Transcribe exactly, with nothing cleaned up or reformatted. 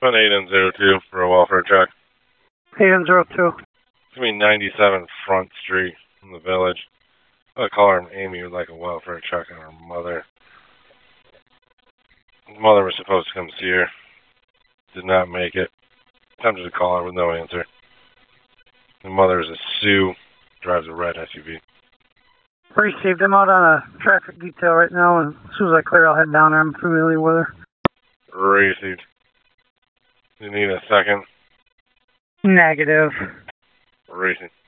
Put eight in zero two for a welfare check. eight in zero two. It's going to be ninety-seven Front Street in the village. I call her Amy would like a welfare check on her mother. Her mother was supposed to come see her. Did not make it. Attempted to call her with no answer. The mother is a Sue. Drives a red S U V. Received. I'm out on a traffic detail right now, and as soon as I clear, I'll head down there. I'm familiar with her. Received. You need a second? Negative. Racing.